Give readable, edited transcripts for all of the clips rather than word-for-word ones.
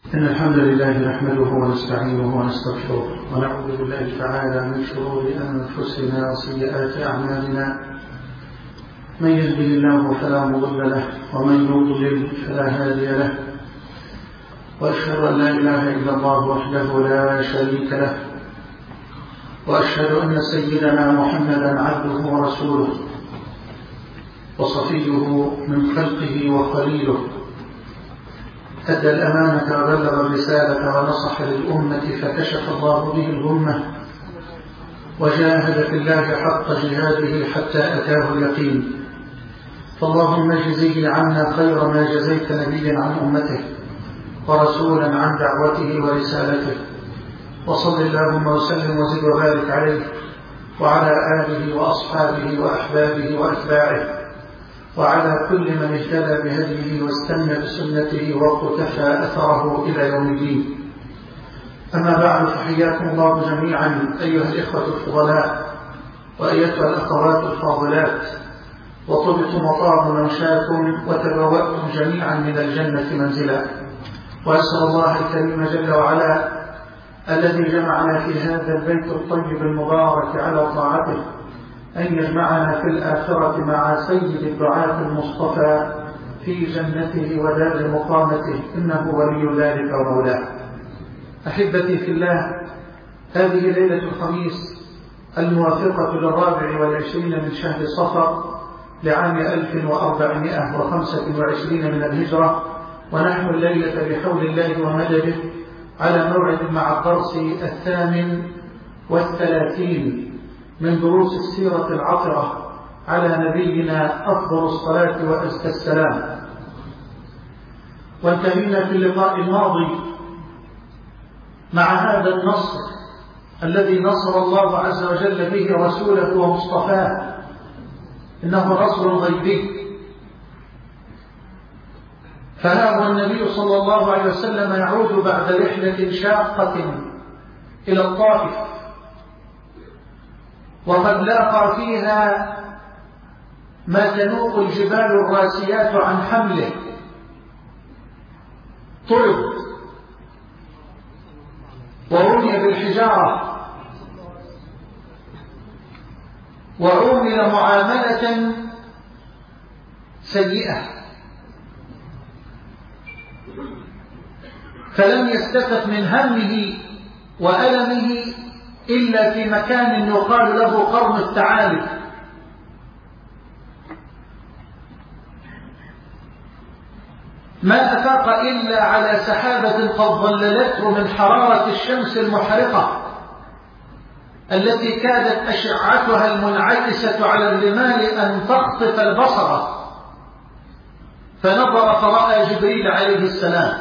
إن الحمد لله نحمده ونستعينه ونستغفره ونعوذ بالله تعالى من شرور أنفسنا وسيئات أعمالنا. من يهده الله فلا مضل له ومن يضلل فلا هادي له، وأشهد أن لا إله إلا الله وحده لا شريك له، وأشهد أن سيدنا محمدا عبده ورسوله وصفيه من خلقه وخليله، أدى الأمانة وبلغ الرسالة ونصح للأمة فكشف الله به الغمة وجاهد في الله حق جهاده حتى أتاه اليقين. فاللهم اجزه عنا خير ما جزيت نبيا عن أمته ورسولا عن دعوته ورسالته، وصل اللهم وسلم وزد وبارك عليه وعلى آله وأصحابه وأحبابه وأتباعه وعلى كل من اهتدى بهديه واستنى بسنته واقتفى أثره إلى يوم الدين. أما بعد، فحياكم الله جميعا أيها الإخوة الفضلاء وأيتها الأخوات الفاضلات، وطبتم وطاب منشاكم وتبوأتم جميعا من الجنة منزلا. وأسأل الله الكريم جل وعلا الذي جمعنا في هذا البيت الطيب المبارك على طاعته أن يجمعنا في الآخرة مع سيد الدعاة المصطفى في جنته ودار مقامته، إنه ولي ذلك ومولاه. أحبتي في الله، هذه ليلة الخميس الموافقة ل24 من شهر صفر لعام 1425 من الهجرة، ونحن الليلة بحول الله ومدده على موعد مع الدرس 38 من دروس السيرة العطرة على نبينا أفضل الصلاة وأزكى السلام. وانتهينا في اللقاء الماضي مع هذا النصر الذي نصر الله عز وجل به رسوله ومصطفاه، إنه نصر غيبي. فها هو النبي صلى الله عليه وسلم يعود بعد رحلة شاقة إلى الطائف، وقد لاقى فيها ما تنوء الجبال الراسيات عن حمله. طرد ورمي بالحجارة وعومل معاملة سيئة، فلم يستفق من همه وألمه إلا في مكان يقال له قرن الثعالب. ما أفاق إلا على سحابة قد ظللته من حرارة الشمس المحرقة التي كادت أشعتها المنعكسة على الرمال أن تخطف البصر. فنظر فرأى جبريل عليه السلام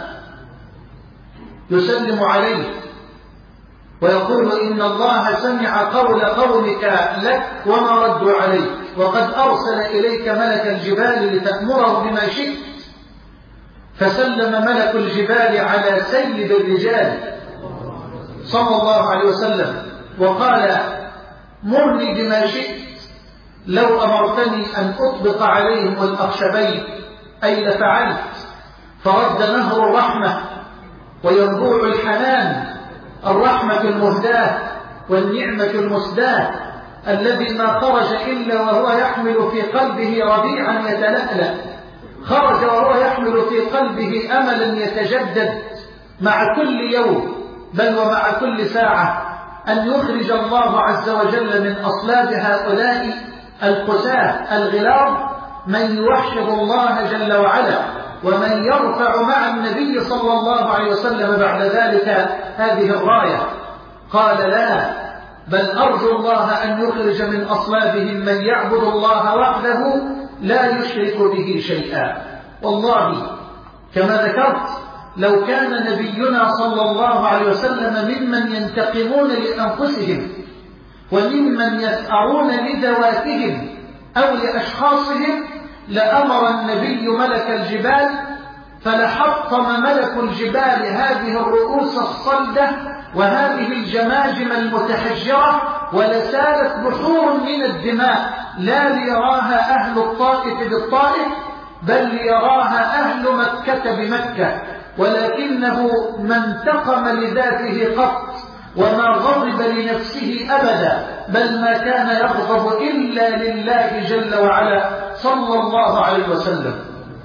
يسلم عليه ويقول: إن الله سمع قول قومك لك وما ردوا عليك، وقد أرسل إليك ملك الجبال لتأمره بما شئت. فسلم ملك الجبال على سيد الرجال صلى الله عليه وسلم وقال: مرني بما شئت، لو أمرتني أن أطبق عليهم الأخشبين أي لفعلت. فرد نهر الرحمة وينبوع الحنان، الرحمة المهداة والنعمة المسداة، الذي ما خرج إلا وهو يحمل في قلبه ربيعا يتلألأ، خرج وهو يحمل في قلبه أملا يتجدد مع كل يوم بل ومع كل ساعة، أن يخرج الله عز وجل من أصلاب هؤلاء القساة الغلاظ من يوحد الله جل وعلا، ومن يرفع مع النبي صلى الله عليه وسلم بعد ذلك هذه الراية. قال: لا، بل أرجو الله أن يخرج من أصلابهم من يعبد الله وحده لا يشرك به شيئا. والله كما ذكرت، لو كان نبينا صلى الله عليه وسلم ممن ينتقمون لأنفسهم وممن يثأرون لذواتهم أو لأشخاصهم لأمر النبي ملك الجبال فلحطم ملك الجبال هذه الرؤوس الصلدة وهذه الجماجم المتحجرة، ولسالت بحور من الدماء لا ليراها أهل الطائف بالطائف بل ليراها أهل مكة بمكة. ولكنه ما انتقم لذاته قط وما غضب لنفسه أبدا، بل ما كان يغضب إلا لله جل وعلا صلى الله عليه وسلم.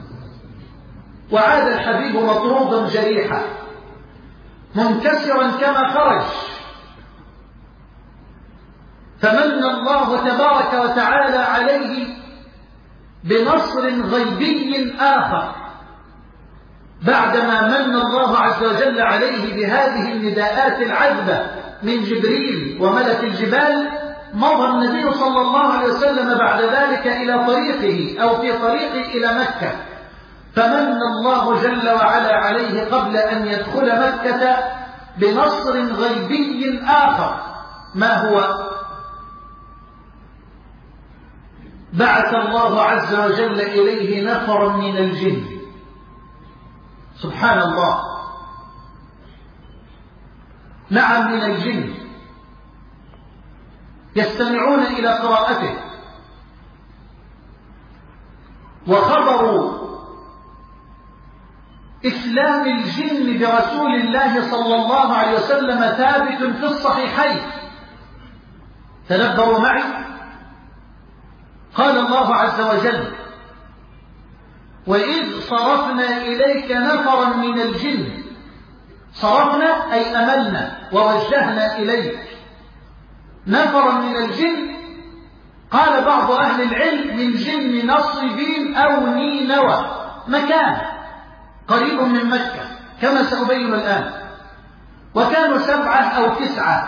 وعاد الحبيب مطرودا جريحا منكسرا كما خرج، فمن الله تبارك وتعالى عليه بنصر غيبي آخر بعدما من الله عز وجل عليه بهذه النداءات العذبة من جبريل وملك الجبال. مضى النبي صلى الله عليه وسلم بعد ذلك إلى طريقه أو في طريقه إلى مكة، فمن الله جل وعلا عليه قبل أن يدخل مكة بنصر غيبي آخر. ما هو؟ بعث الله عز وجل إليه نفرا من الجن. سبحان الله، نعم من الجن، يستمعون إلى قراءته. وخبر إسلام الجن برسول الله صلى الله عليه وسلم ثابت في الصحيحين. تدبروا معي، قال الله عز وجل: وإذ صرفنا إليك نفرا من الجن. صرفنا أي أملنا ووجهنا إليك نفرا من الجن. قال بعض أهل العلم من جن نصيبين أو نينوى، مكان قريب من مكة كما سأبين الآن. وكانوا 7 أو 9.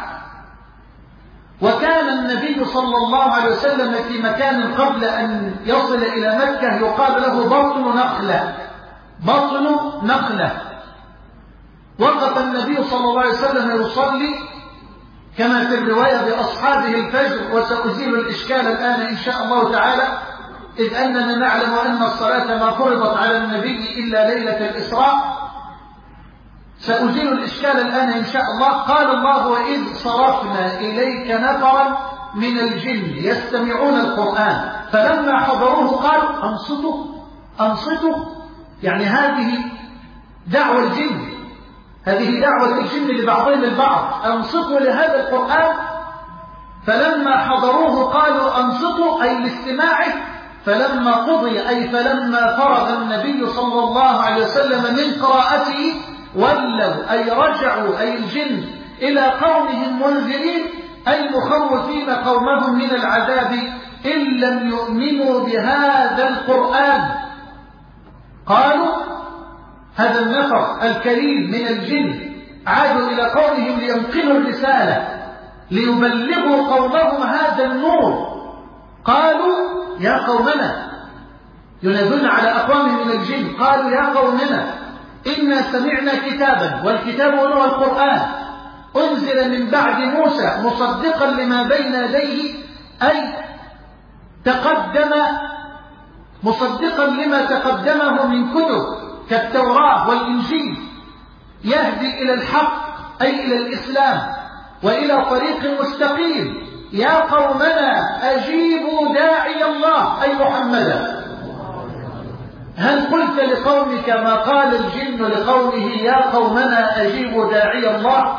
وكان النبي صلى الله عليه وسلم في مكان قبل أن يصل إلى مكة يقال له بطن نخلة. بطن نخلة. وقف النبي صلى الله عليه وسلم يصلي كما في الرواية بأصحابه الفجر، وسأزيل الإشكال الآن إن شاء الله تعالى، إذ أننا نعلم أن الصلاة ما فرضت على النبي إلا ليلة الإسراء. سأزيل الإشكال الآن إن شاء الله. قال الله: وإذ صرفنا إليك نفرا من الجن يستمعون القرآن فلما حضروه قالوا أنصتوا. أنصتوا يعني هذه دعوة الجن، هذه دعوة الجن لبعضهم البعض، أنصتوا لهذا القرآن. فلما حضروه قالوا أنصتوا أي لاستماعه. فلما قضي أي فلما فرغ النبي صلى الله عليه وسلم من قراءته ولوا أي رجعوا أي الجن إلى قومهم منذرين أي مخوفين قومهم من العذاب إن لم يؤمنوا بهذا القرآن. قالوا هذا النفر الكريم من الجن عادوا إلى قومهم لينقلوا الرسالة ليبلغوا قومهم هذا النور. قالوا يا قومنا، ينادون على أقوام من الجن، قالوا يا قومنا إنا سمعنا كتابا، والكتاب هو القرآن، أنزل من بعد موسى مصدقا لما بين يديه أي تقدم، مصدقا لما تقدمه من كتب كالتوراة والإنجيل، يهدي إلى الحق أي إلى الإسلام وإلى طريق مستقيم. يا قومنا أجيبوا داعي الله أي محمدا. هل قلت لقومك ما قال الجن لقومه يا قومنا أجيبوا داعي الله؟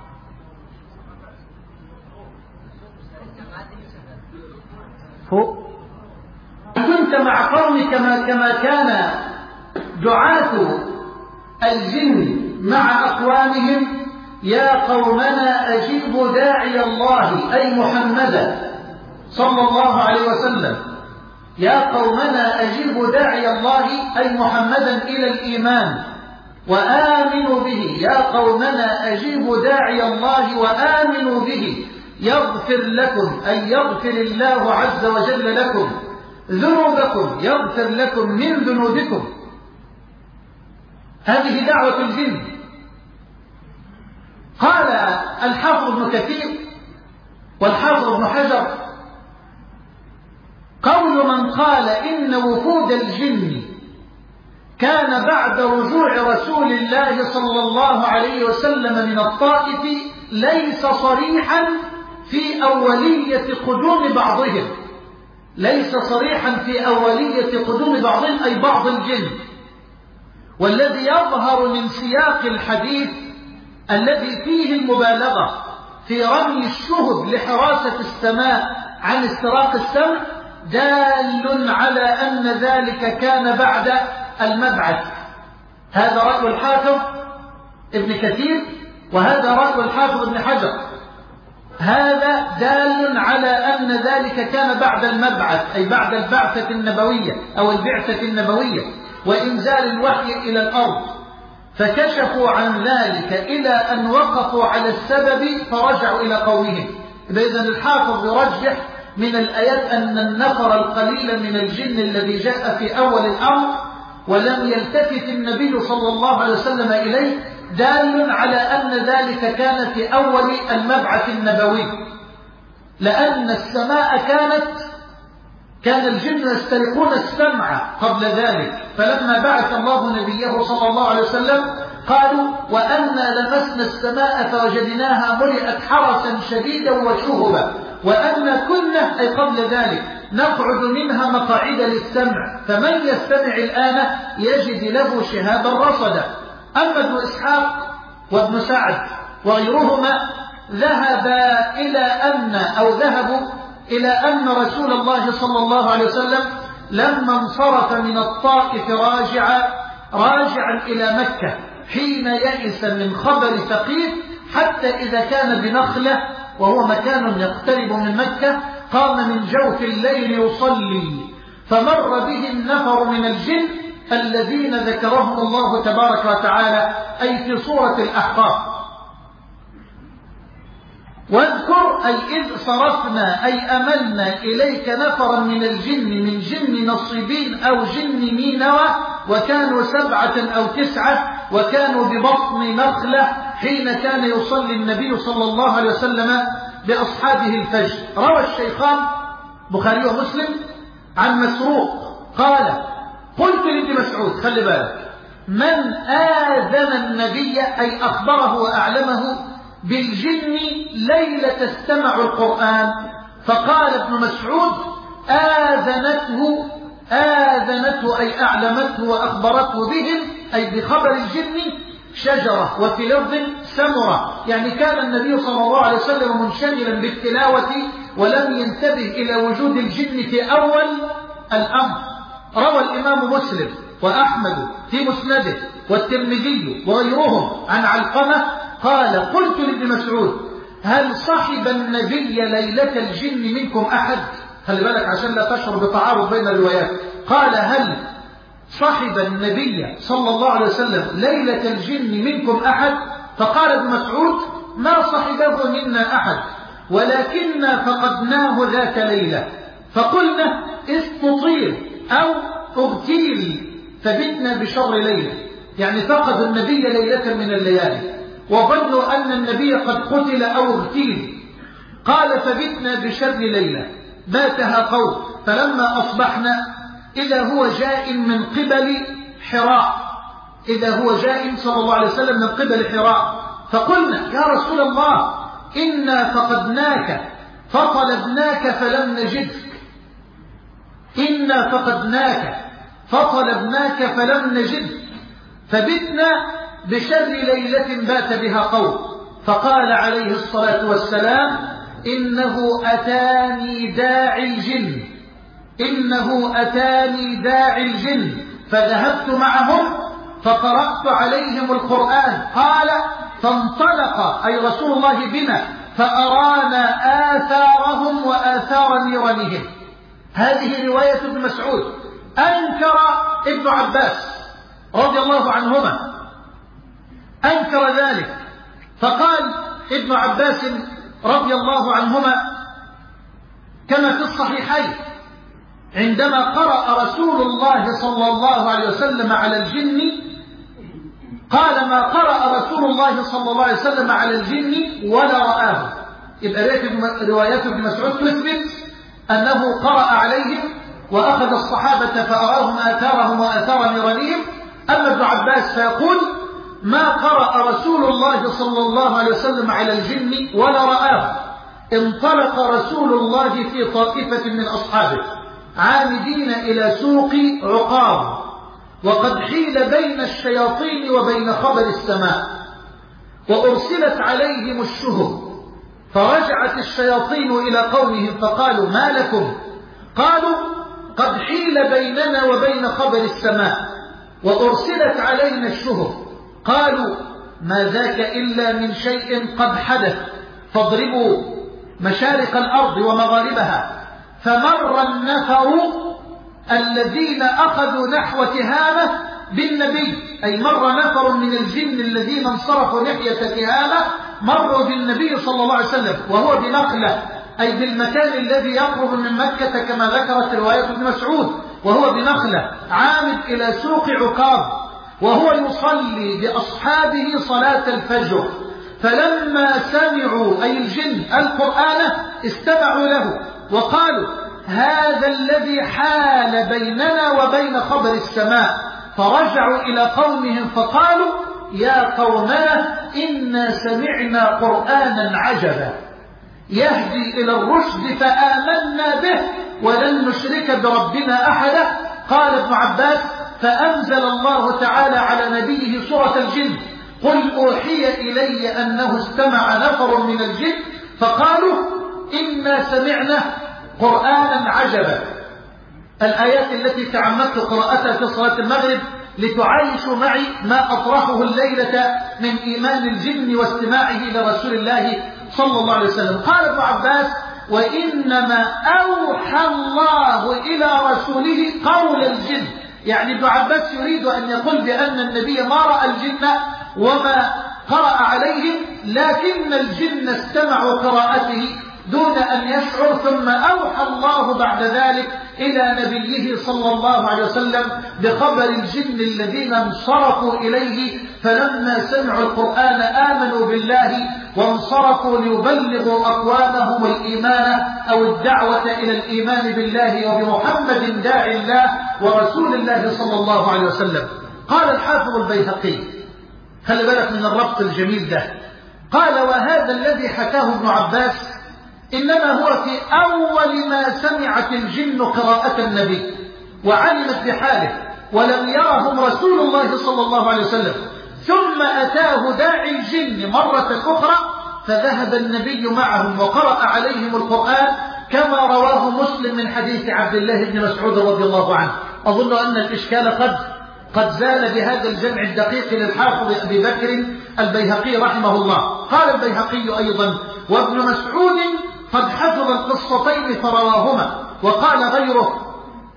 كنت مع قومك كما كان دعاة الجن مع أقوامهم يا قومنا أجيبوا داعي الله أي محمدا صلى الله عليه وسلم. يا قومنا أجيبوا داعي الله أي محمدا إلى الإيمان وآمنوا به. يا قومنا أجيبوا داعي الله وآمنوا به يغفر لكم أي يغفر الله عز وجل لكم ذنوبكم، يغفر لكم من ذنوبكم. هذه دعوة الجن. قال الحافظ ابن كثير والحافظ ابن حجر: قول من قال إن وفود الجن كان بعد رجوع رسول الله صلى الله عليه وسلم من الطائف ليس صريحا في أولية قدوم بعضهم، ليس صريحا في أولية قدوم بعضهم أي بعض الجن، والذي يظهر من سياق الحديث الذي فيه المبالغة في رمي الشهب لحراسة السماء عن استراق السمع دال على أن ذلك كان بعد المبعث. هذا رأي الحافظ ابن كثير وهذا رأي الحافظ ابن حجر. هذا دال على أن ذلك كان بعد المبعث، أي بعد البعثة النبوية أو البعثة النبوية وإنزال الوحي إلى الأرض، فكشفوا عن ذلك إلى أن وقفوا على السبب فرجعوا إلى قومهم. إذن الحافظ يرجح من الآيات أن النفر القليل من الجن الذي جاء في أول الأمر ولم يلتفت النبي صلى الله عليه وسلم إليه دال على أن ذلك كان في أول المبعث النبوي، لأن السماء كان الجن يسترقون السمع قبل ذلك، فلما بعث الله نبيه صلى الله عليه وسلم قالوا وأنا لمسنا السماء فوجدناها ملئت حرسا شديدا وشهبا وأنا كنا أي قبل ذلك نقعد منها مقاعد للسمع فمن يستمع الآن يجد له شهابا رصدا. أما ابن إسحاق وابن سعد وغيرهما ذهبوا إلى أن رسول الله صلى الله عليه وسلم لما انصرف من الطائف راجعا إلى مكة حين يئس من خبر ثقيف حتى إذا كان بنخلة وهو مكان يقترب من مكة قام من جوف الليل يصلي فمر به النفر من الجن الذين ذكرهم الله تبارك وتعالى أي في سورة الأحقاف. واذكر أي إذ صرفنا أي أملنا إليك نفرا من الجن من جن نصيبين أو جن مينوى وكانوا 7 أو 9 وكانوا ببطن نخلة حين كان يصلي النبي صلى الله عليه وسلم بأصحابه الفجر. روى الشيخان بخاري ومسلم عن مسروق قال قلت لابن مسعود خلي بالك من آذن النبي أي أخبره وأعلمه بالجن ليلة استمع القرآن؟ فقال ابن مسعود آذنته أي أعلمته وأخبرته بهم أي بخبر الجن شجرة وفي لفظ سمرة، يعني كان النبي صلى الله عليه وسلم منشغلا بالتلاوة ولم ينتبه إلى وجود الجن في أول الأمر. روى الإمام مسلم وأحمد في مسنده والترمذي وغيرهم عن علقمة قال قلت لابن مسعود هل صحب النبي ليلة الجن منكم أحد؟ خلي بالك عشان لا تشعر بتعارض بين الروايات. قال هل صحب النبي صلى الله عليه وسلم ليلة الجن منكم أحد؟ فقال ابن مسعود ما صحبه منا أحد ولكننا فقدناه ذات ليلة فقلنا استطير أو اغتيل فبتنا بشر ليلة، يعني فقد النبي ليلة من الليالي وظنوا أن النبي قد قتل أو اغتيل. قال فبتنا بشر ليلة باتها قوم فلما أصبحنا إذا هو جاء من قبل حراء، إذا هو جاء صلى الله عليه وسلم من قبل حراء فقلنا يا رسول الله إنا فقدناك فطلبناك فلم نجدك، إنا فقدناك فطلبناك فلم نجدك فبتنا بشر ليلة بات بها قوم. فقال عليه الصلاة والسلام إنه أتاني داعي الجن فذهبت معهم فقرأت عليهم القرآن. قال فانطلق أي رسول الله بنا فأرانا آثارهم وآثار نيرانهم. هذه رواية ابن مسعود. أنكر ابن عباس رضي الله عنهما أنكر ذلك فقال ابن عباس رضي الله عنهما كما في الصحيحين عندما قرأ رسول الله صلى الله عليه وسلم على الجن قال ما قرأ رسول الله صلى الله عليه وسلم على الجن ولا رآه. يبقى روايات ابن مسعود تثبت أنه قرأ عليهم وأخذ الصحابة فأراهم آثارهم وآثار نيرانهم. أما ابن عباس فيقول ما قرأ رسول الله صلى الله عليه وسلم على الجن ولا رآه. انطلق رسول الله في طائفة من أصحابه عامدين إلى سوق عقاب وقد حيل بين الشياطين وبين خبر السماء وأرسلت عليهم الشهب فرجعت الشياطين إلى قومهم فقالوا ما لكم؟ قالوا قد حيل بيننا وبين خبر السماء وأرسلت علينا الشهب. قالوا ما ذاك إلا من شيء قد حدث فاضربوا مشارق الأرض ومغاربها. فمر النفر الذين أخذوا نحو تهامة بالنبي، أي مر نفر من الجن الذين انصرفوا ناحية تهامة مروا بالنبي صلى الله عليه وسلم وهو بنخلة، أي بالمكان الذي يقرب من مكة كما ذكرت رواية ابن مسعود، وهو بنخلة عامد إلى سوق عكاظ وهو يصلي بأصحابه صلاة الفجر. فلما سمعوا أي الجن القرآن استمعوا له وقالوا هذا الذي حال بيننا وبين خبر السماء. فرجعوا إلى قومهم فقالوا يا قومنا إنا سمعنا قرآنا عجبا يهدي إلى الرشد فآمنا به ولن نشرك بربنا أحدا. قال ابن عباس فأنزل الله تعالى على نبيه سورة الجن قل أوحي إلي أنه استمع نفر من الجن فقالوا إنا سمعنا قرآنا عجبا. الآيات التي تعمدت قراءتها في صلاة المغرب لتعايشوا معي ما أطرحه الليلة من إيمان الجن واستماعه لرسول الله صلى الله عليه وسلم. قال ابن عباس وإنما أوحى الله إلى رسوله قول الجن، يعني ابن عباس يريد أن يقول بأن النبي ما رأى الجن وما قرأ عليهم، لكن الجن استمعوا قراءته دون أن يشعر، ثم أوحى الله بعد ذلك إلى نبيه صلى الله عليه وسلم بخبر الجن الذين انصرفوا إليه فلما سمعوا القرآن آمنوا بالله وانصرفوا ليبلغوا أقوامهم الإيمان أو الدعوة إلى الإيمان بالله وبمحمد داعي الله ورسول الله صلى الله عليه وسلم. قال الحافظ البيهقي، خلي بالك من الربط الجميل ده، قال وهذا الذي حكاه ابن عباس إنما هو في أول ما سمعت الجن قراءة النبي وعلمت بحاله ولم يرهم رسول الله صلى الله عليه وسلم، ثم أتاه داعي الجن مرة أخرى فذهب النبي معهم وقرأ عليهم القرآن كما رواه مسلم من حديث عبد الله بن مسعود رضي الله عنه. أظن أن الإشكال قد زال بهذا الجمع الدقيق للحافظ أبي بكر البيهقي رحمه الله. قال البيهقي أيضا وابن مسعود قد حفظ القصتين فرواهما. وقال غيره،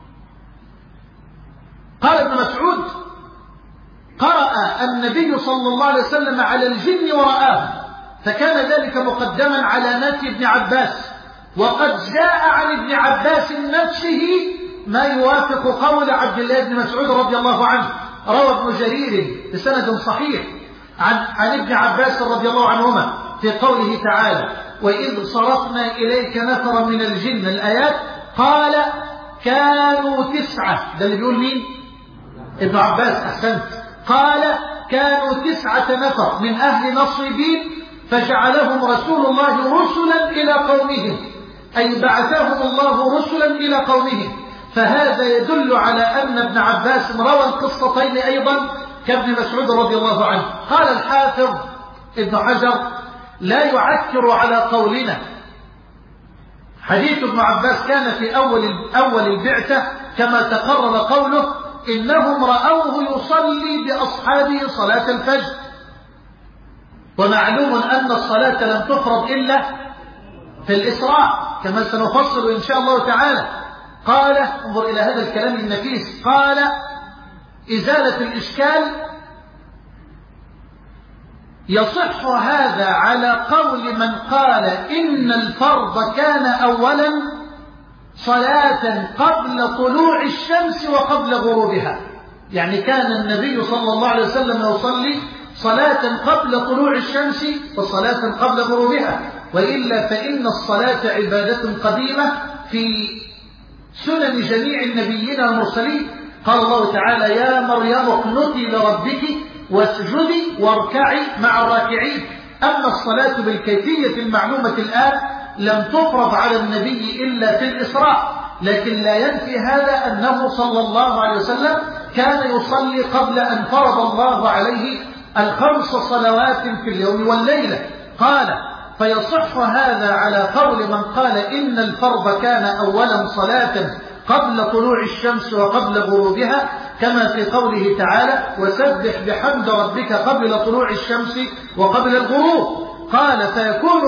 قال ابن مسعود قرأ النبي صلى الله عليه وسلم على الجن ورآه، فكان ذلك مقدما على نفي ابن عباس، وقد جاء عن ابن عباس نفسه ما يوافق قول عبد الله بن مسعود رضي الله عنه. روى ابن جرير بسند صحيح عن ابن عباس رضي الله عنهما في قوله تعالى وإذ صرفنا إليك نفرا من الجن، الآيات قال كانوا 9. ده اللي بيقول مين؟ ابن عباس، أحسنت. قال كانوا 9 نفر من أهل نصيبين فجعلهم رسول الله رسلا إلى قومهم، أي بعثهم الله رسلا إلى قومهم. فهذا يدل على أن ابن عباس روى القصتين أيضا كابن مسعود رضي الله عنه. قال الحافظ ابن حجر لا يعكر على قولنا، حديث ابن عباس كان في أول البعثة كما تقرر قوله إنهم رأوه يصلي بأصحابه صلاة الفجر، ومعلوم أن الصلاة لم تفرض إلا في الإسراء كما سنفصل إن شاء الله تعالى. قال انظر إلى هذا الكلام النفيس، قال إزالة الإشكال يصح هذا على قول من قال إن الفرض كان أولا صلاة قبل طلوع الشمس وقبل غروبها، يعني كان النبي صلى الله عليه وسلم يصلي صلاة قبل طلوع الشمس وصلاة قبل غروبها، وإلا فإن الصلاة عبادة قديمة في سنن جميع النبيين والمرسلين. قال الله تعالى يا مريم اقنتي لربك واسجدي واركعي مع الراكعين. أما الصلاة بالكيفية المعلومة الآن لم تفرض على النبي إلا في الإسراء، لكن لا ينفي هذا أنه صلى الله عليه وسلم كان يصلي قبل أن فرض الله عليه 5 صلوات في اليوم والليلة. قال: فيصح هذا على قول من قال إن الفرض كان أولا صلاة قبل طلوع الشمس وقبل غروبها، كما في قوله تعالى: وسبح بحمد ربك قبل طلوع الشمس وقبل الغروب. قال: فيكون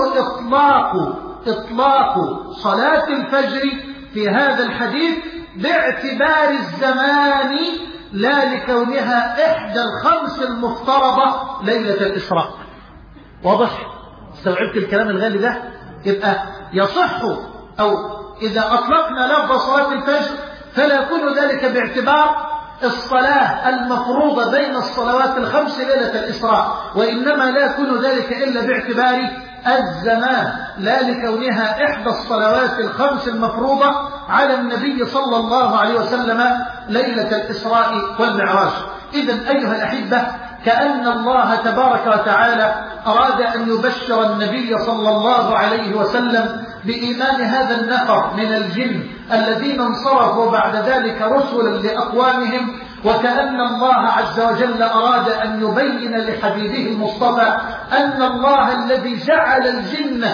إطلاق صلاة الفجر في هذا الحديث باعتبار الزمان لا لكونها إحدى ال5 المفترضة ليلة الإسراء. واضح؟ استوعبت الكلام الغالي ده؟ يبقى يصح، أو إذا أطلقنا لفظ صلاة الفجر فلا يكون ذلك باعتبار الصلاة المفروضة بين الصلوات ال5 ليلة الإسراء، وإنما لا يكون ذلك إلا باعتبار الزمان لا لكونها إحدى الصلوات ال5 المفروضة على النبي صلى الله عليه وسلم ليلة الإسراء والمعراج. إذن أيها الأحبة، كأن الله تبارك وتعالى أراد أن يبشر النبي صلى الله عليه وسلم بإيمان هذا النفر من الجن الذين انصرفوا بعد ذلك رسلا لأقوامهم، وكأن الله عز وجل أراد أن يبين لحبيبه المصطفى أن الله الذي جعل الجن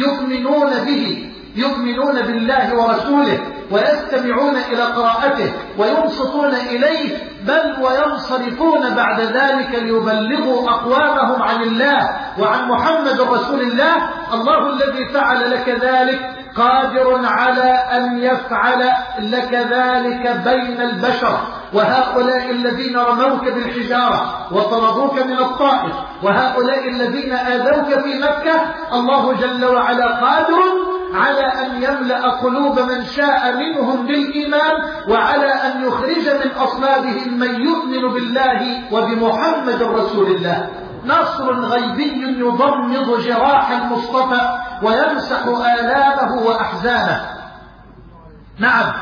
يؤمنون بالله ورسوله ويستمعون إلى قراءته وينصتون إليه، بل وينصرفون بعد ذلك ليبلغوا أقوامهم عن الله وعن محمد رسول الله. الله الذي فعل لك ذلك قادر على أن يفعل لك ذلك بين البشر. وهؤلاء الذين رموك بالحجارة وطردوك من الطائف، وهؤلاء الذين آذوك في مكة، الله جل وعلا قادر على أن يملأ قلوب من شاء منهم بالإيمان، وعلى أن يخرج من أصلابهم من يؤمن بالله وبمحمد رسول الله. نصر غيبي يضمد جراح المصطفى ويمسح آلامه وأحزانه. نعم،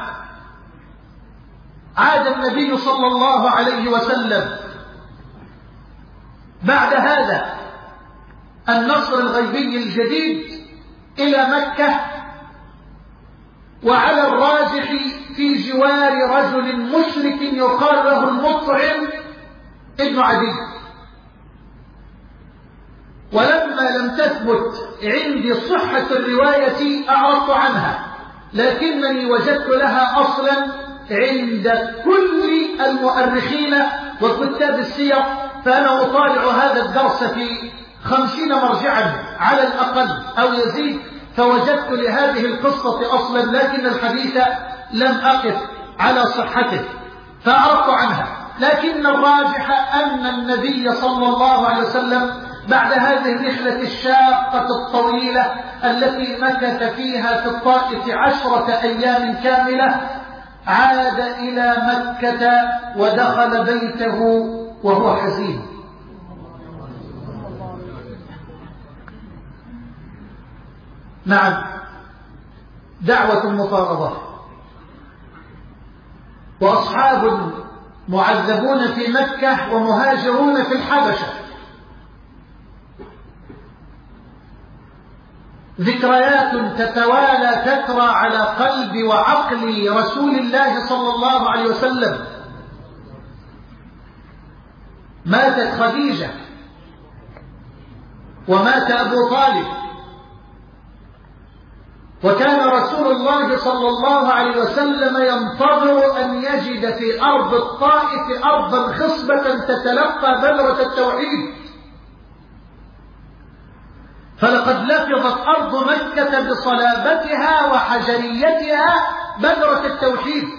عاد النبي صلى الله عليه وسلم بعد هذا النصر الغيبي الجديد إلى مكة، وعلى الراجح في جوار رجل مشرك يقال له المطعم ابن عدي. ولما لم تثبت عندي صحة الرواية أعرضت عنها، لكنني وجدت لها أصلا عند كل المؤرخين وكتاب السير، فأنا أطالع هذا الدرس في 50 مرجعا على الأقل أو يزيد، فوجدت لهذه القصة أصلا، لكن الحديث لم أقف على صحته فأعرضت عنها. لكن الراجح أن النبي صلى الله عليه وسلم بعد هذه الرحلة الشاقة الطويلة التي مكث فيها في الطائف 10 أيام كاملة، عاد إلى مكة ودخل بيته وهو حزين. نعم، دعوة المفارضة، وأصحاب معذبون في مكة ومهاجرون في الحبشة، ذكريات تتوالى تترى على قلب وعقل رسول الله صلى الله عليه وسلم. ماتت خديجة ومات أبو طالب، وكان رسول الله صلى الله عليه وسلم ينتظر أن يجد في أرض الطائف أرضا خصبة تتلقى بذرة التوحيد، فلقد لفظت أرض مكة بصلابتها وحجريتها بذرة التوحيد،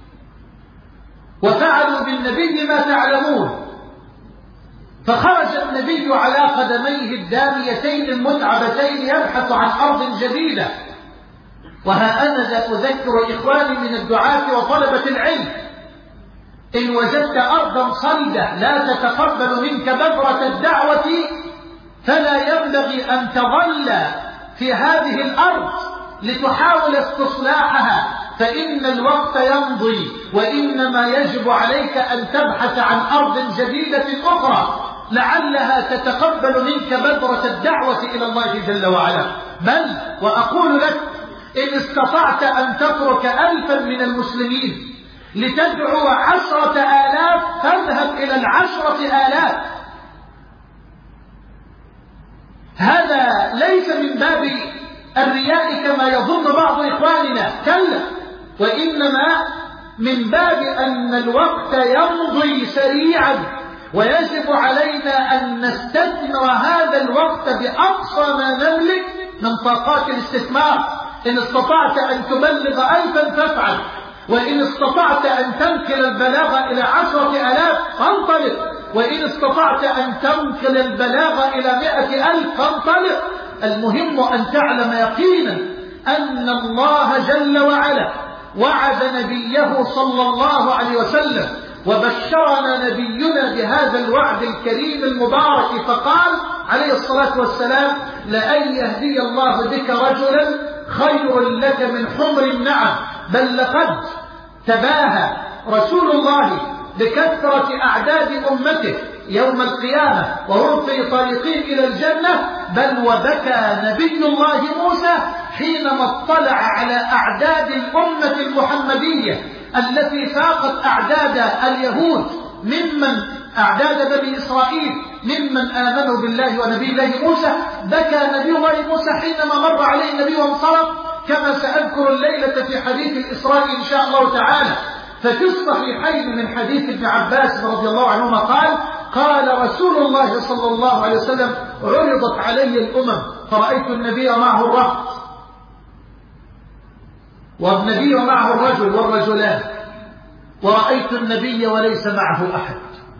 وفعلوا بالنبي ما تعلمون. فخرج النبي على قدميه الداميتين المتعبتين يبحث عن أرض جديدة. وها أنا ذا أذكر إخواني من الدعاة وطلبة العلم، إن وجدت أرضا صلدة لا تتقبل منك بذرة الدعوة فلا ينبغي أن تظل في هذه الأرض لتحاول استصلاحها، فإن الوقت يمضي، وإنما يجب عليك أن تبحث عن أرض جديدة أخرى لعلها تتقبل منك بذرة الدعوة إلى الله جل وعلا. بل وأقول لك، إن استطعت أن تترك 1000 من المسلمين لتدعو 10,000 فاذهب إلى 10,000. هذا ليس من باب الرياء كما يظن بعض إخواننا، كلا، وإنما من باب أن الوقت يمضي سريعا، ويجب علينا أن نستثمر هذا الوقت بأقصى ما نملك من طاقات الاستثمار. إن استطعت أن تبلغ 1000 فافعل، وإن استطعت أن تنقل البلاغ إلى 10,000 فانطلق، وإن استطعت أن تنقل البلاغ إلى 100,000 فانطلق. المهم أن تعلم يقينا أن الله جل وعلا وعد نبيه صلى الله عليه وسلم، وبشرنا نبينا بهذا الوعد الكريم المبارك، فقال عليه الصلاة والسلام: لأن يهدي الله بك رجلا خير لك من حمر النعم. بل لقد تباهى رسول الله بكثرة أعداد أمته يوم القيامة وهم في طريقهم إلى الجنة، بل وبكى نبي الله موسى حينما اطلع على أعداد الأمة المحمدية التي فاقت أعداد اليهود ممن أعداد بني إسرائيل ممن آمنوا بالله ونبي الله موسى. بكى نبي الله موسى حينما مر عليه النبي وانصرف، كما سأذكر الليلة في حديث الإسراء إن شاء الله تعالى. ففي الصحيحين من حديث ابن عباس رضي الله عنهما قال رسول الله صلى الله عليه وسلم: عرضت علي الأمم فرأيت النبي معه الرهط، والنبي معه الرجل والرجلان، ورأيت النبي وليس معه أحد.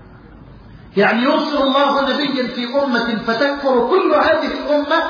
يعني يرسل الله نبيا في أمة فتكفر كل هذه الأمة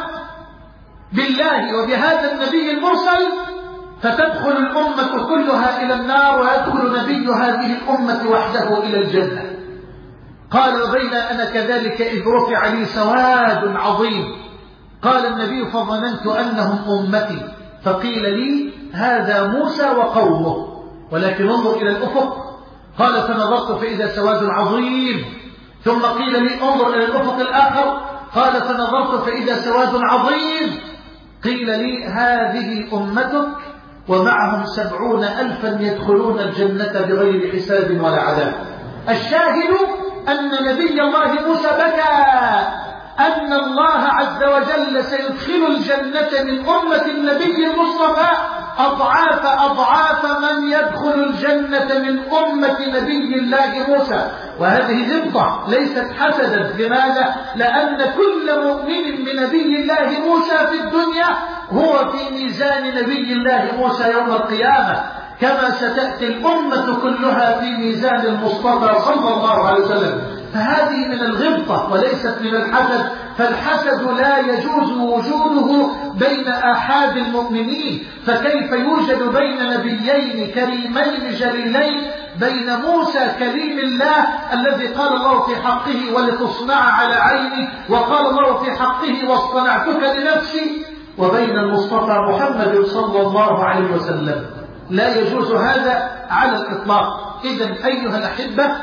بالله وبهذا النبي المرسل، فتدخل الأمة كلها إلى النار، ويدخل نبي هذه الأمة وحده إلى الجنة. قال: وبين أنا كذلك إذ رفع لي سواد عظيم. قال النبي: فظننت أنهم أمتي، فقيل لي: هذا موسى وقومه، ولكن انظر إلى الأفق. قال: فنظرت فإذا سواد عظيم. ثم قيل لي: انظر إلى الأفق الآخر. قال: فنظرت فإذا سواد عظيم. قيل لي: هذه أمتك ومعهم 70,000 يدخلون الجنة بغير حساب ولا عذاب. الشاهد أن نبي الله موسى بكى أن الله عز وجل سيدخل الجنة من أمة النبي المصطفى أضعاف من يدخل الجنة من أمة نبي الله موسى. وهذه غبطة ليست حسدا. لماذا؟ لأن كل مؤمن بنبي الله موسى في الدنيا هو في ميزان نبي الله موسى يوم القيامة، كما ستأتي الأمة كلها في ميزان المصطفى صلى الله عليه وسلم. فهذه من الغبطة وليست من الحسد، فالحسد لا يجوز وجوده بين آحاد المؤمنين. فكيف يوجد بين نبيين كريمين جليلين، بين موسى كليم الله الذي قال الله في حقه: ولتصنع على عيني، وقال الله في حقه: واصطنعتك لنفسي، وبين المصطفى محمد صلى الله عليه وسلم؟ لا يجوز هذا على الإطلاق. إذن أيها الأحبة،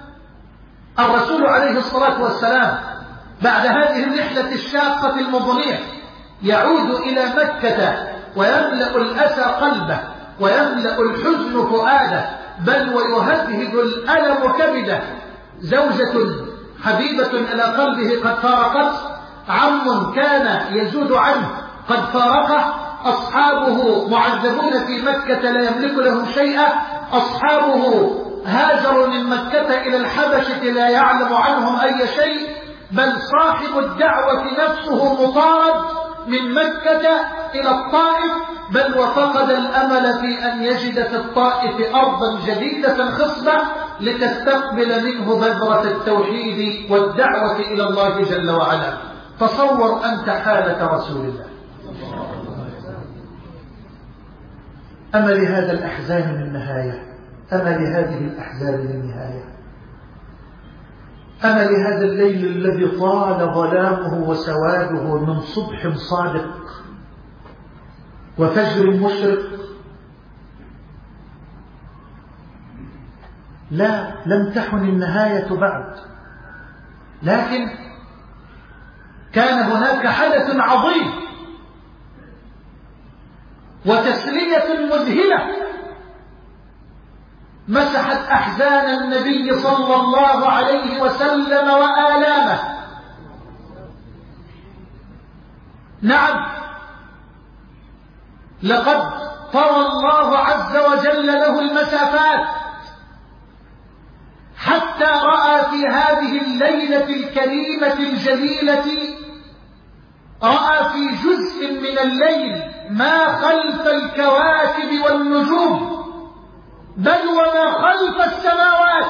الرسول عليه الصلاة والسلام بعد هذه الرحلة الشاقة المضنية يعود إلى مكة، ويملأ الأسى قلبه، ويملأ الحزن فؤاده، بل ويهدهد الألم كبده. زوجة حبيبة إلى قلبه قد فارقته، عم كان يزود عنه قد فارقه، أصحابه معذبون في مكة لا يملك لهم شيئا، أصحابه هاجروا من مكة إلى الحبشة لا يعلم عنهم أي شيء، بل صاحب الدعوة نفسه مطارد من مكة إلى الطائف، بل وفقد الأمل في أن يجد في الطائف أرضا جديدة خصبة لتستقبل منه بذرة التوحيد والدعوة إلى الله جل وعلا. تصور أنت حالة رسول الله. أما لهذا الأحزان من نهاية؟ أما لهذه الأحزان من نهاية؟ أما لهذا الليل الذي طال ظلامه وسواده من صبح صادق وفجر مشرق؟ لا، لم تحن النهاية بعد، لكن كان هناك حدث عظيم وتسلية مذهلة مسحت أحزان النبي صلى الله عليه وسلم وآلامه. نعم، لقد طوى الله عز وجل له المسافات حتى رأى في هذه الليلة الكريمة الجليلة، رأى في جزء من الليل ما خلف الكواكب والنجوم، بل وما خلف السماوات.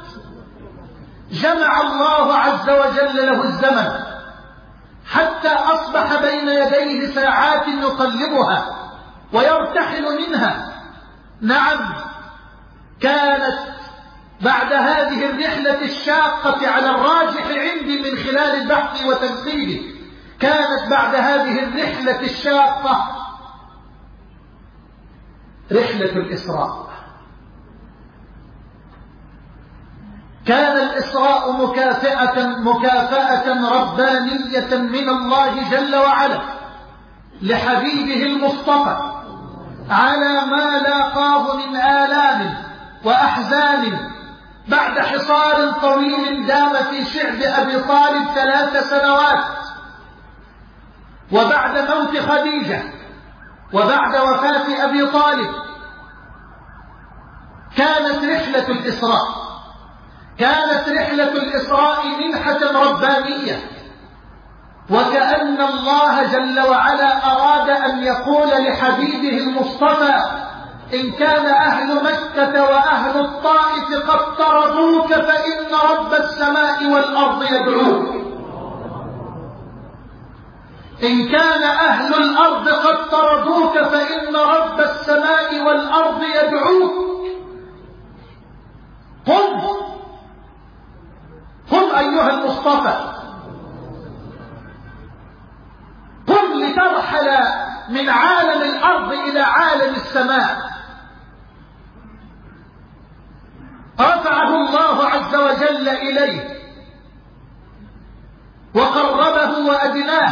جمع الله عز وجل له الزمن حتى أصبح بين يديه ساعات يقلبها ويرتحل منها. نعم، كانت بعد هذه الرحلة الشاقة على الراجح عندي من خلال البحث وتنقيبه، كانت بعد هذه الرحلة الشاقة رحلة الإسراء. كان الإسراء مكافأة ربانية من الله جل وعلا لحبيبه المصطفى على ما لاقاه من آلام وأحزان بعد حصار طويل دام في شعب أبي طالب 3 سنوات، وبعد موت خديجة، وبعد وفاة أبي طالب. كانت رحلة الإسراء، كانت رحلة الإسراء منحة ربانية، وكأن الله جل وعلا أراد أن يقول لحبيبه المصطفى: إن كان أهل مكة وأهل الطائف قد طردوك فإن رب السماء والأرض يدعوك. إن كان أهل الأرض قد طردوك فإن رب السماء والأرض يدعوك. قم أيها المصطفى، قم لترحل من عالم الأرض إلى عالم السماء. رفعه الله عز وجل إليه وقربه وأدناه،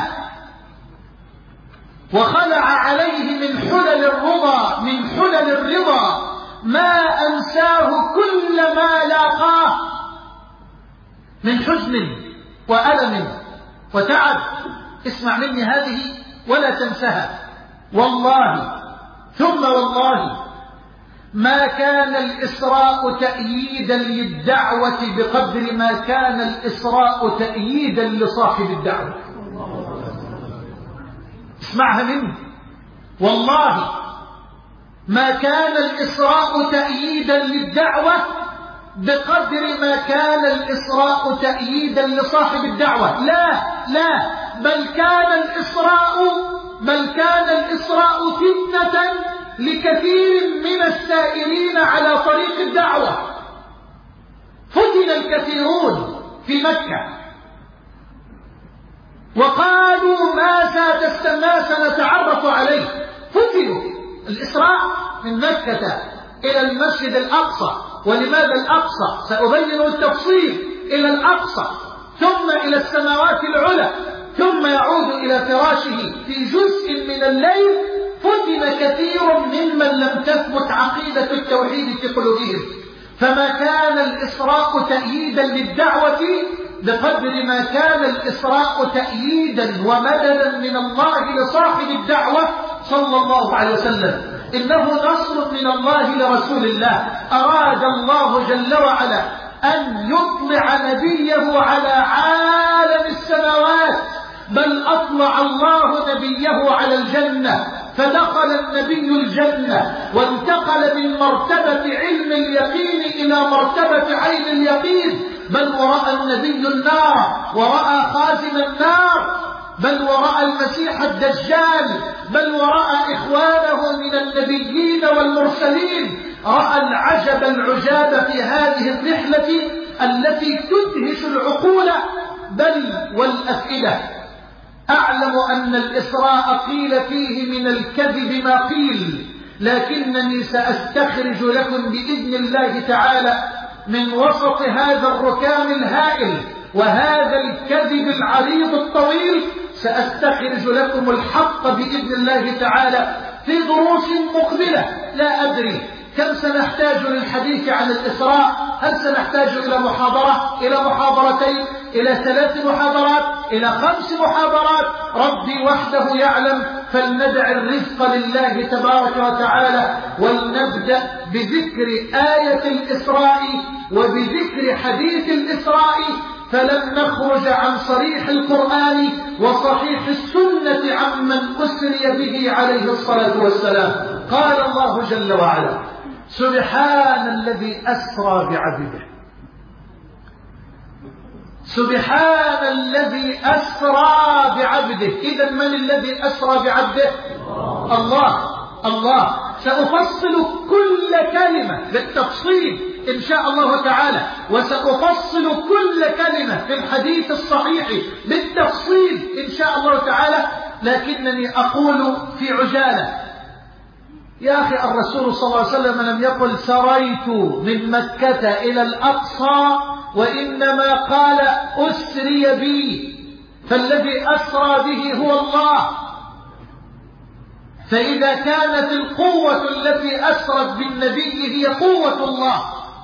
وخلع عليه من حلل الرضا ما أنساه كل ما لاقاه من حزن وألم وتعب. اسمع مني هذه ولا تنسها، والله ثم والله ما كان الإسراء تأييدا للدعوة بقدر ما كان الإسراء تأييدا لصاحب الدعوة. اسمعها مني، والله ما كان الإسراء تأييدا للدعوة بقدر ما كان الإسراء تأييدا لصاحب الدعوة. لا، بل كان الإسراء فتنة لكثير من السائرين على طريق الدعوة. فتن الكثيرون في مكة وقالوا ما سنتعرف عليه. فتنوا. الإسراء من مكة إلى المسجد الأقصى. ولماذا الأقصى؟ سأبين التفصيل. إلى الأقصى ثم إلى السماوات العلى ثم يعود إلى فراشه في جزء من الليل. فتن كثير ممن لم تثبت عقيدة التوحيد في قلوبهم. فما كان الإسراء تأييدا للدعوة بقدر ما كان الإسراء تأييدا ومددا من الله لصاحب الدعوة صلى الله عليه وسلم. إنه نصر من الله لرسول الله. أراد الله جل وعلا أن يطلع نبيه على عالم السماوات، بل أطلع الله نبيه على الجنة، فدخل النبي الجنة وانتقل من مرتبة علم اليقين إلى مرتبة عين اليقين. بل ورأى النبي النار، ورأى خازن النار، بل ورأى المسيح الدجال، بل ورأى إخوانه من النبيين والمرسلين. رأى العجب العجاب في هذه الرحلة التي تدهش العقول بل والأفئدة. أعلم أن الإسراء قيل فيه من الكذب ما قيل، لكنني سأستخرج لكم بإذن الله تعالى من وسط هذا الركام الهائل وهذا الكذب العريض الطويل، سأستخرج لكم الحق بإذن الله تعالى في دروس مقبلة. لا أدري كم سنحتاج للحديث عن الإسراء؟ هل سنحتاج إلى محاضرة، إلى محاضرتين، إلى 3 محاضرات، إلى 5 محاضرات؟ ربي وحده يعلم. فلندع الرزق لله تبارك وتعالى، ولنبدأ بذكر آية الإسراء وبذكر حديث الإسراء، فلن نخرج عن صريح القرآن وصحيح السنة عمن أسري به عليه الصلاة والسلام. قال الله جل وعلا: سبحان الذي أسرى بعبده. سبحان الذي أسرى بعبده. إذا من الذي أسرى بعبده؟ الله. سأفصل كل كلمة بالتفصيل إن شاء الله تعالى، وسأفصل كل كلمة في الحديث الصحيح بالتفصيل إن شاء الله تعالى، لكنني أقول في عجالة: يا أخي الرسول صلى الله عليه وسلم لم يقل سريت من مكة إلى الأقصى، وإنما قال أسري بي، فالذي أسرى به هو الله. فإذا كانت القوة التي أسرت بالنبي هي قوة الله،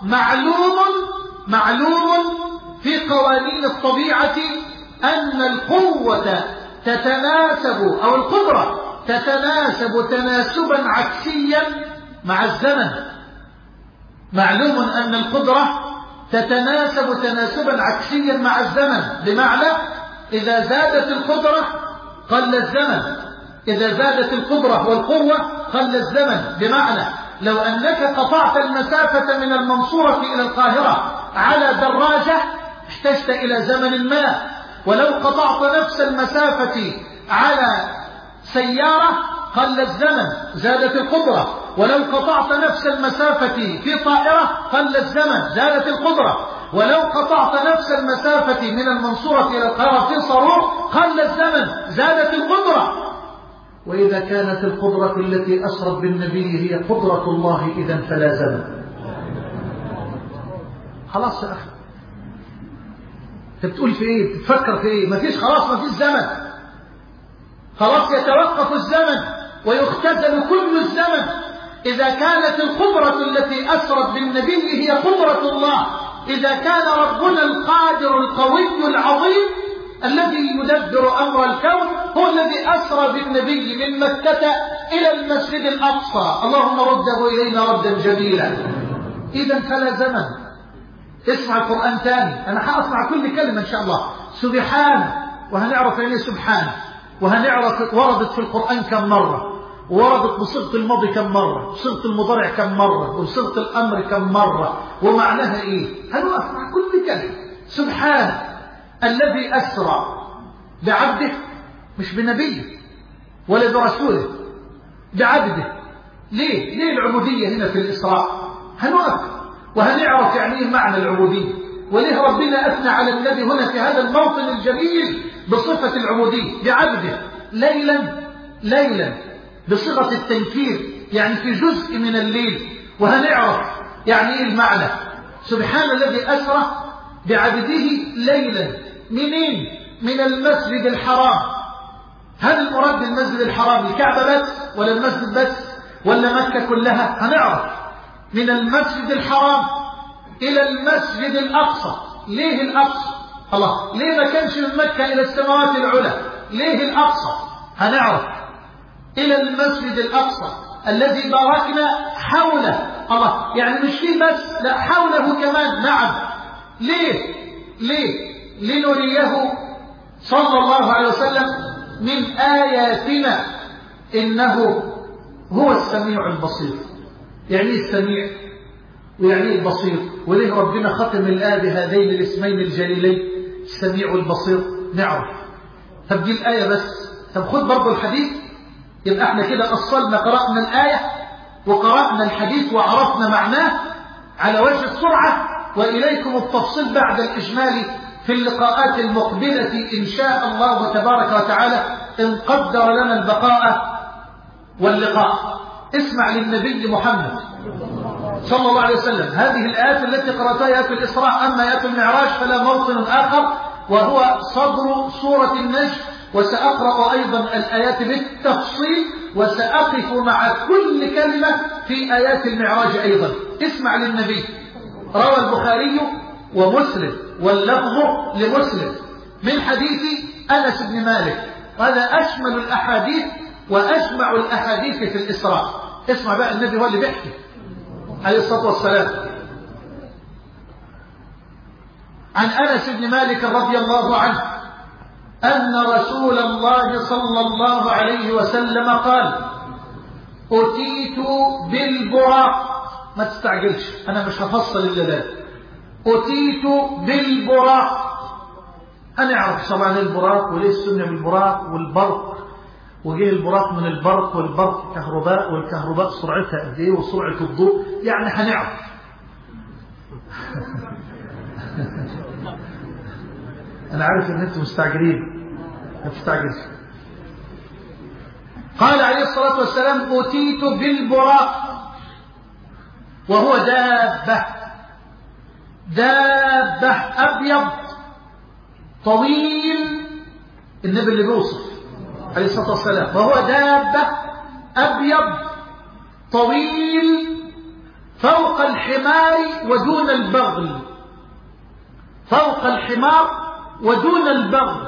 معلوم في قوانين الطبيعة أن القوة تتناسب، أو القدرة تتناسب تناسبا عكسيا مع الزمن. معلوم أن القدرة تتناسب تناسبا عكسيا مع الزمن، بمعنى إذا زادت القدرة قل الزمن، إذا زادت القدرة والقوة قل الزمن. بمعنى لو أنك قطعت المسافة من المنصورة إلى القاهرة على دراجة احتجت إلى زمن ما، ولو قطعت نفس المسافة على سيارة قل الزمن زادت القدرة، ولو قطعت نفس المسافة في طائرة قل الزمن زادت القدرة، ولو قطعت نفس المسافة من المنصورة إلى القاهرة في صاروخ قل الزمن زادت القدرة. وإذا كانت القدرة التي أسرت بالنبي هي قدرة الله، إذن فلا زمن. خلاص يا أخي، أنت بتقول في إيه؟ بتفكر في إيه؟ مفيش، خلاص مفيش زمن، خلاص يتوقف الزمن ويختزل كل الزمن. إذا كانت القدرة التي أسرت بالنبي هي قدرة الله، إذا كان ربنا القادر القوي العظيم الذي يدبر أمر الكون هو الذي أسرى بالنبي من مكة إلى المسجد الأقصى، اللهم رده إلينا ردا جميلا. إذا فلا زمن. اسمع القرآن ثاني، أنا حأسمع كل كلمة إن شاء الله. سبحان، وهنعرف يعني سبحان، وهنعرف وردت في القرآن كم مرة، ووردت بصيغة الماضي كم مرة، بصيغة المضارع كم مرة، وبصيغة الأمر كم مرة، ومعناها إيه. هنوقف مع كل كلمة. سبحان الذي أسرى بعبده، مش بنبيه ولا برسوله، بعبده. ليه العبودية هنا في الإسراء؟ هنوقف وهنعرف يعني إيه معنى العبودية، وليه ربنا أثنى على النبي هنا في هذا الموطن الجميل بصفة العبودية بعبده. ليلا بصيغة التنكير، يعني في جزء من الليل، وهنعرف يعني إيه المعنى. سبحان الذي أسرى بعبده ليلا. منين؟ من المسجد الحرام. هل المراد بالمسجد الحرام الكعبة بس، ولا المسجد بس، ولا مكة كلها؟ هنعرف. من المسجد الحرام إلى المسجد الأقصى. ليه الأقصى؟ الله، ليه ما كانش من مكة إلى السماوات العلى؟ ليه الأقصى؟ هنعرف. إلى المسجد الأقصى الذي باركنا حوله. الله، يعني مش فيه بس، لا حوله كمان. نعم. ليه لنريه صلى الله عليه وسلم من آياتنا إنه هو السميع البصير. يعني السميع ويعني البصير، وليه ربنا ختم الآية بهذين الاسمين الجليلين السميع البصير؟ نعرف. طب دي الآية بس، طب خد برضو الحديث. يبقى احنا كده أصلنا، قرأنا الآية وقرأنا الحديث وعرفنا معناه على وجه السرعة، وإليكم التفصيل بعد الإجمال في اللقاءات المقبلة إن شاء الله تبارك وتعالى، إن قدر لنا البقاء واللقاء. اسمع للنبي محمد صلى الله عليه وسلم هذه الآيات التي قرأتها، آيات الإسراء. أما آيات المعراج فلا موطن آخر، وهو صدر سورة النجم وسأقرأ أيضا الآيات بالتفصيل، وسأقف مع كل كلمة في آيات المعراج أيضا. اسمع للنبي. روى البخاري ومسلم واللفظ لمسلم من حديث أنس بن مالك، وهذا أشمل الأحاديث وأجمع الأحاديث في الإسراء. اسمع بقى، النبي هو اللي بيحكي عليه الصلاة والسلام. عن أنس بن مالك رضي الله عنه أن رسول الله صلى الله عليه وسلم قال: أتيت بالبراق. ما تستعجلش، أنا مش هفصل إلا ده. أتيت بالبراق. هنعرف طبعا البراق وليه السنة بالبراق والبرق، وجه البراق من البرق، والبرق كهرباء، والكهرباء سرعتها قد ايه وسرعة الضوء، يعني هنعرف. أنا عارف إن أنتم مستعجلين، ما تستعجلش. قال عليه الصلاة والسلام: أتيت بالبراق، وهو دابة أبيض طويل. النبي اللي بيوصف عليه الصلاة والسلام، وهو دابة أبيض طويل فوق الحمار ودون البغل. فوق الحمار ودون البغل.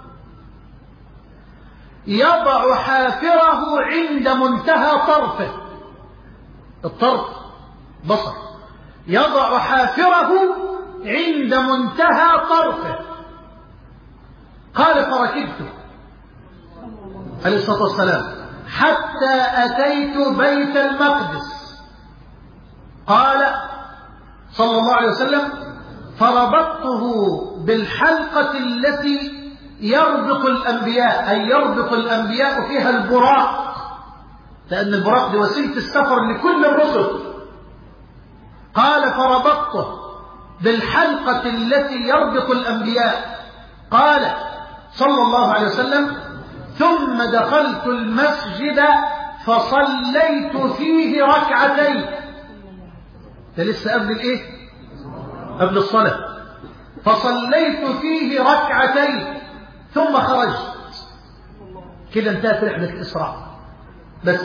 يضع حافره عند منتهى طرفه. الطرف بصر. يضع حافره عند منتهى طرفه. قال: فركبت عليه الصلاة والسلام حتى أتيت بيت المقدس. قال صلى الله عليه وسلم: فربطته بالحلقة التي يربط الأنبياء، أي يربط الأنبياء فيها البراق، لأن البراق دي وسيلة السفر لكل الرسل. قال: فربطته بالحلقة التي يربط الأنبياء. قال صلى الله عليه وسلم: ثم دخلت المسجد فصليت فيه ركعتين. ده لسه قبل الايه؟ قبل الصلاة. فصليت فيه ركعتين ثم خرجت. كده انتهت رحلة الإسراء. بس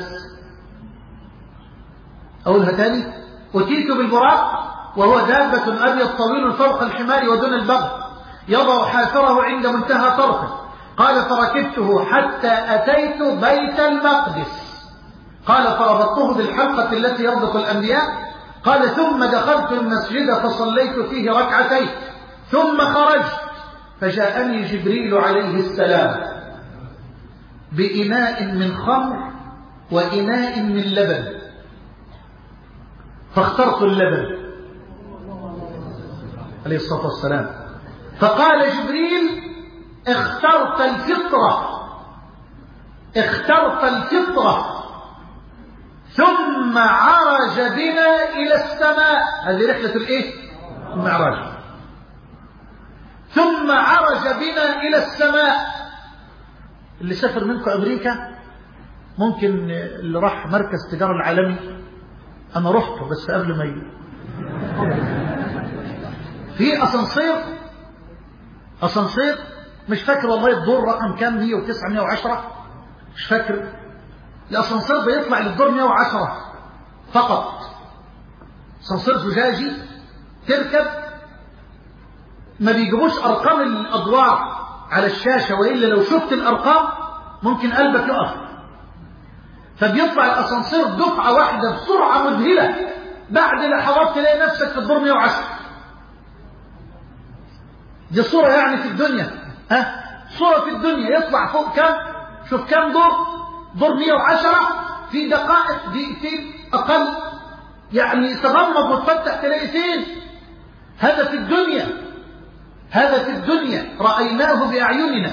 أقولها تاني: أتيت بالبراق، وهو دابة أبيض طويل فوق الحمار ودون البغل، يضع حافره عند منتهى طرفه. قال: فركبته حتى أتيت بيت المقدس. قال: فربطته بالحلقة التي يربط الأنبياء. قال: ثم دخلت المسجد فصليت فيه ركعتين ثم خرجت، فجاءني جبريل عليه السلام بإناء من خمر وإناء من لبن، فاخترت اللبن عليه الصلاة والسلام. فقال جبريل: اخترت الفطرة، اخترت الفطرة. ثم عرج بنا إلى السماء. هذه رحلة الايه؟ المعراج. ثم عرج بنا إلى السماء. اللي سافر منكم أمريكا ممكن، اللي راح مركز تجارة العالمي، أنا رحته بس قبل ما يجي، في أسانسير مش فاكر والله الدور رقم كام، 109 110 مش فاكر. الأسانسير بيطلع للدور 110 فقط. أسانسير زجاجي تركب، ما بيجيبوش أرقام الأدوار على الشاشة، وإلا لو شفت الأرقام ممكن قلبك يقف. فبيطلع الأسانسير دفعة واحدة بسرعة مذهلة، بعد لحظات تلاقي نفسك في الدور 110. دي صورة يعني في الدنيا، صورة في الدنيا. يطلع فوق كم؟ شوف كم دور 110 في دقائق، دقيقتين أقل، يعني تغمض وتفتح تلاقي فين. هذا في الدنيا، هذا في الدنيا رأيناه بأعيننا.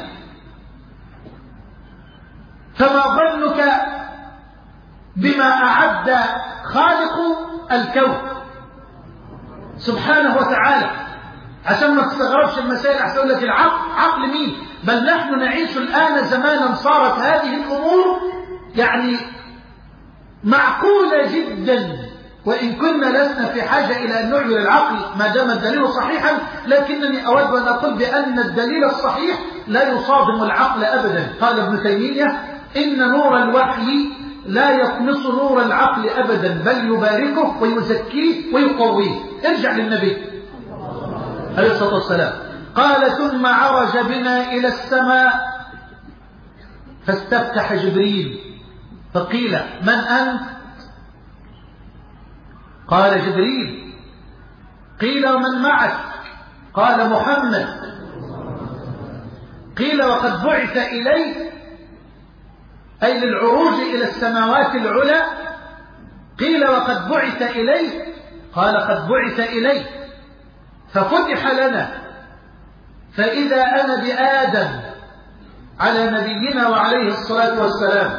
فما ظنك بما أعد خالق الكون سبحانه وتعالى؟ عشان ما تستغربش المسائل. أحسن أقول لك العقل، عقل مين؟ بل نحن نعيش الآن زمانا صارت هذه الأمور يعني معقولة جدا وإن كنا لسنا في حاجة إلى أن نعمل العقل ما دام الدليل صحيحا، لكنني أود أن أقول بأن الدليل الصحيح لا يصادم العقل أبدا. قال ابن تيمية: إن نور الوحي لا يطمس نور العقل أبدا، بل يباركه ويزكيه ويقويه. ارجع للنبي عليه الصلاة والسلام. قال: ثم عرج بنا إلى السماء فاستفتح جبريل فقيل: من أنت؟ قال: جبريل. قيل: ومن معك؟ قال: محمد. قيل: وقد بعث إليه، أي للعروج إلى السماوات العلى؟ قيل: وقد بعث إليه؟ قال: قد بعث إليه. ففتح لنا فإذا أنا بآدم على نبينا وعليه الصلاة والسلام،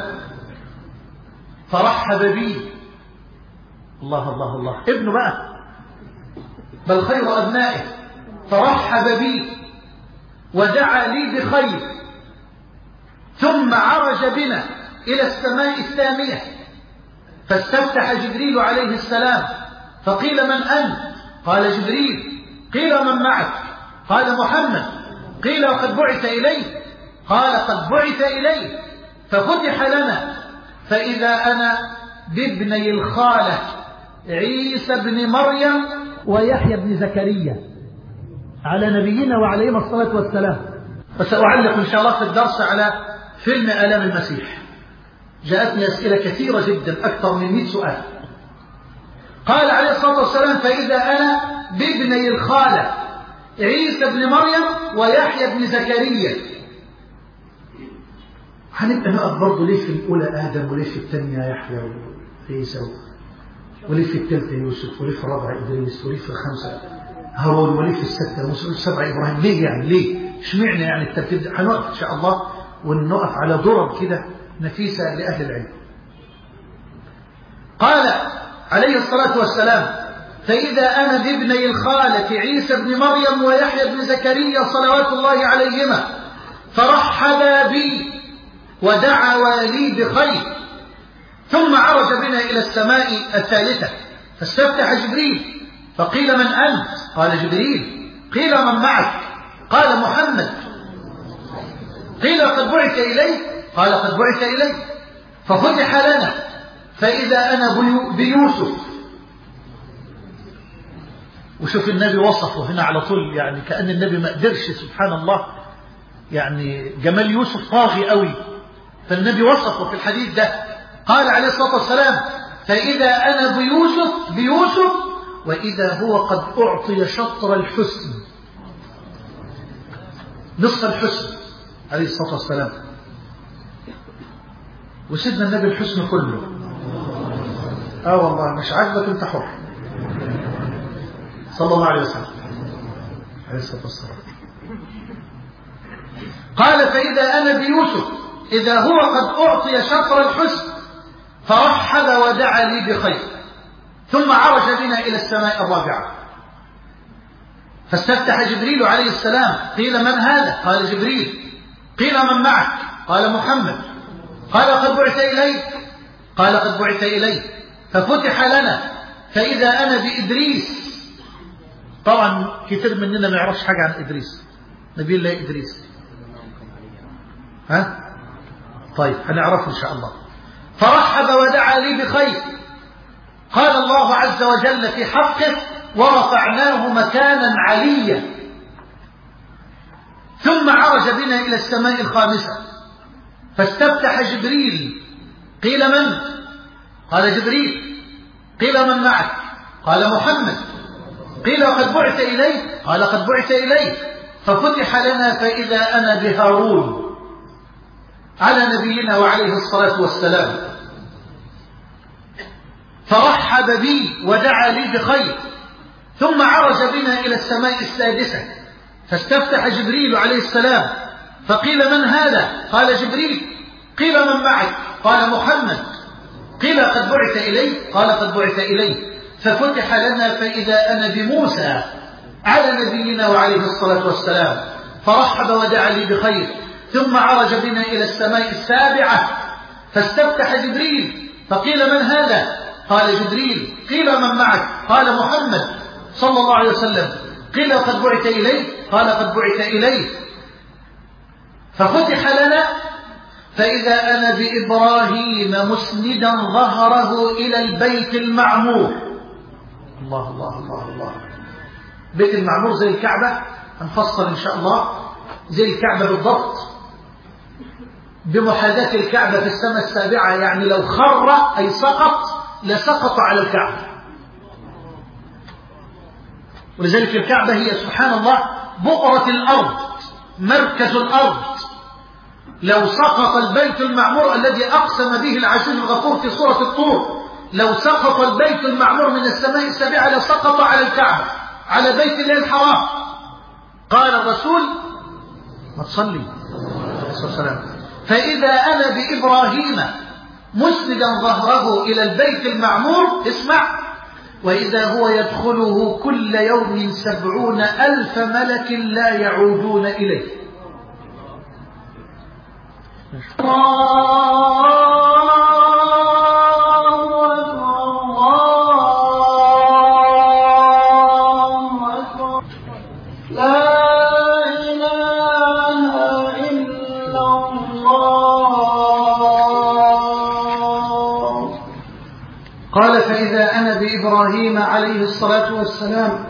فرحب بي. الله الله الله، ابنه بقى، بل خير أبنائه. فرحب بي ودعا لي بخير، ثم عرج بنا إلى السماء الثانية فاستفتح جبريل عليه السلام فقيل: من أنت؟ قال: جبريل. قيل: من معك؟ قال: محمد. قيل: وقد بعث إليه؟ قال: قد بعث إليه. ففتح لنا فإذا أنا بابني الخالة عيسى بن مريم ويحيى بن زكريا على نبينا وعليهما الصلاة والسلام. وسأعلق إن شاء الله في الدرس على فيلم آلام المسيح. جاءتني أسئلة كثيرة جدا، أكثر من 100 سؤال. قال عليه الصلاة والسلام: فإذا أنا بابني الخالة عيسى بن مريم ويحيى بن زكريا. هنبقى نقف برضه ليه في الأولى آدم، وليه في الثانية يحيى وعيسى، وليه في الثالثة يوسف، وليه في الرابعة إدريس، وليه في الخامسة هارون، وليه في الستة موسى، وليه في السبعة إبراهيم؟ ليه يعني؟ ليه؟ اشمعنى يعني الترتيب ده؟ هنقف إن شاء الله ونقف على ضرب كده نفيسة لأهل العلم. قال عليه الصلاة والسلام: فإذا أنا بابني الخالة عيسى بن مريم ويحيى بن زكريا صلوات الله عليهما، فرحبا بي ودعوا لي بخير، ثم عرج بنا إلى السماء الثالثة فاستفتح جبريل فقيل: من أنت؟ قال: جبريل. قيل: من معك؟ قال: محمد. قيل: قد بعث إليه؟ قال: قد بعث إليه. ففتح لنا فإذا أنا بيوسف. وشوف النبي وصفه هنا على طول، يعني كأن النبي ما قدرش، سبحان الله، يعني جمال يوسف طاغي قوي، فالنبي وصفه في الحديث ده. قال عليه الصلاة والسلام: فإذا أنا بيوسف وإذا هو قد أعطي شطر الحسن، نصف الحسن عليه الصلاة والسلام. وسيدنا النبي الحسن كله. والله مش عاجبك انت حر، صلى الله عليه وسلم عليه الصلاة والسلام. قال: فإذا أنا بيوسف إذا هو قد أعطي شطر الحسن، فرحب ودعا لي بخير، ثم عرج بنا إلى السماء الرابعة فاستفتح جبريل عليه السلام. قيل: من هذا؟ قال: جبريل. قيل: من معك؟ قال: محمد. قال: قد بعث إليه؟ قال: قد بعث إليه. ففتح لنا فإذا أنا بإدريس. طبعا كتير مننا ما يعرفش حاجة عن إدريس، نبي الله إدريس. طيب هنعرفه إن شاء الله. فرحب ودعا لي بخير. قال الله عز وجل في حقه: ورفعناه مكانا عليا. ثم عرج بنا إلى السماء الخامسة فاستفتح جبريل. قيل: من؟ قال: جبريل. قيل: من معك؟ قال: محمد. قيل: وقد بعث إليه؟ قال: قد بعث إليه. ففتح لنا فإذا أنا بهارون على نبينا وعليه الصلاة والسلام، فرحب بي ودعا لي بخير، ثم عرج بنا إلى السماء السادسة فاستفتح جبريل عليه السلام. فقيل: من هذا؟ قال: جبريل. قيل: من معك؟ قال: محمد. قيل: قد بعث إليه؟ قال: قد بعث إليه. ففتح لنا فإذا أنا بموسى على نبينا وعليه الصلاة والسلام، فرحب ودعا لي بخير، ثم عرج بنا إلى السماء السابعة فاستفتح جبريل. فقيل: من هذا؟ قال جبريل. قيل من معك؟ قال محمد صلى الله عليه وسلم. قيل قد بعث إليه؟ قال قد بعث إليه. ففتح لنا فإذا أنا بإبراهيم مسندا ظهره إلى البيت المعمور. الله الله الله الله. بيت المعمور زي الكعبة، هنفصل إن شاء الله، زي الكعبة بالضبط، بمحاذاة الكعبة في السماء السابعة، يعني لو خر أي سقط لسقط على الكعبة. ولذلك الكعبة هي سبحان الله بؤرة الأرض، مركز الأرض. لو سقط البيت المعمور الذي أقسم به العزيز الغفور في سورة الطور، لو سقط البيت المعمور من السماء السابعة لسقط على الكعبة، على بيت الله الحرام. قال الرسول ما تصلي عليه الصلاة والسلام: فإذا أنا بإبراهيم مسندا ظهره إلى البيت المعمور، اسمع، وإذا هو يدخله كل يوم 70,000 ملك لا يعودون إليه. قال: فإذا أنا بإبراهيم عليه الصلاة والسلام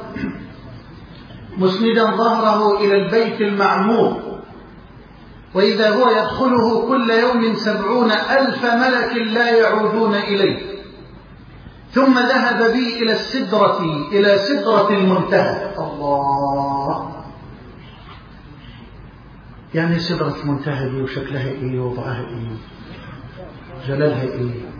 مسندا ظهره إلى البيت المعمور، وإذا هو يدخله كل يوم 70,000 ملك لا يعودون إليه، ثم ذهب بي إلى سدرة المنتهى. الله، يعني سدرة المنتهى دي وشكلها إيه ووضعها إيه جلالها إيه؟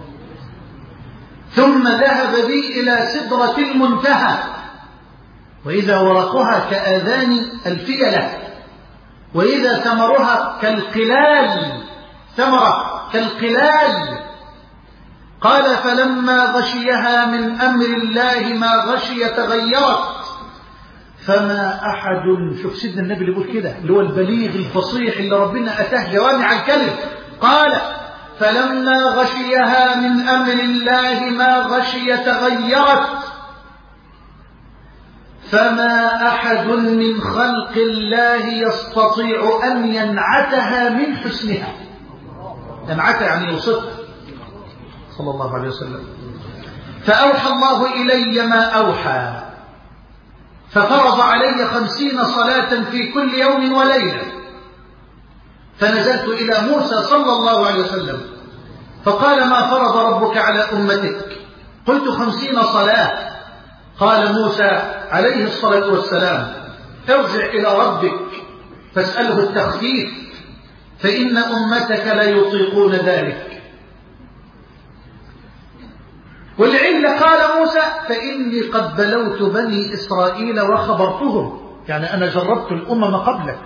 ثم ذهب بي إلى سدرة المنتهى، وإذا ورقها كآذان الفيلة، وإذا ثمرها كالقلال، ثمرة كالقلال. قال: فلما غشيها من أمر الله ما غشي تغيرت، فما أحد. شوف سيدنا النبي اللي يقول كده، اللي هو البليغ الفصيح اللي ربنا أتاه جوامع الكلم. قال: فلما غشيها من أمر الله ما غشي تغيرت، فما أحد من خلق الله يستطيع أن ينعتها من حسنها. ينعتها يعني يوصفها صلى الله عليه وسلم. فأوحى الله إلي ما أوحى، ففرض علي 50 صلاة في كل يوم وليلة. فنزلت إلى موسى صلى الله عليه وسلم فقال: ما فرض ربك على أمتك؟ قلت: 50 صلاة. قال موسى عليه الصلاة والسلام: ارجع إلى ربك فاسأله التخفيف، فإن أمتك لا يطيقون ذلك. والعلة قال موسى: فإني قد بلوت بني إسرائيل وخبرتهم، يعني أنا جربت الأمم قبلك.